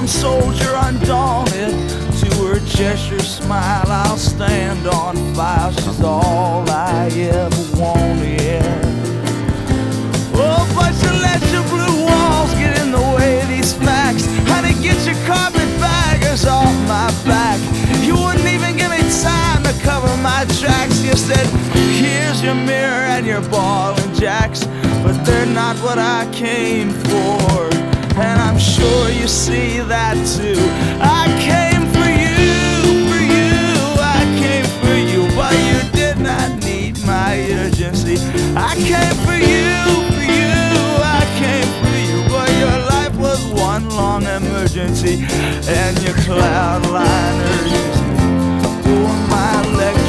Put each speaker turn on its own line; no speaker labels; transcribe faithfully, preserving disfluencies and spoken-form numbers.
some soldier undaunted. To her gesture, smile, I'll stand on fire. She's all I ever wanted, yeah. Oh, but you let your blue walls get in the way of these facts. Honey, get your carpetbaggers off my back. You wouldn't even give me time to cover my tracks. You said, here's your mirror and your ball and jacks, but they're not what I came for, and I'm sure you see that too. I came for you, for you, I came for you, but you did not need my urgency. I came for you, for you, I came for you, but your life was one long emergency, and your cloud liners, oh, my legs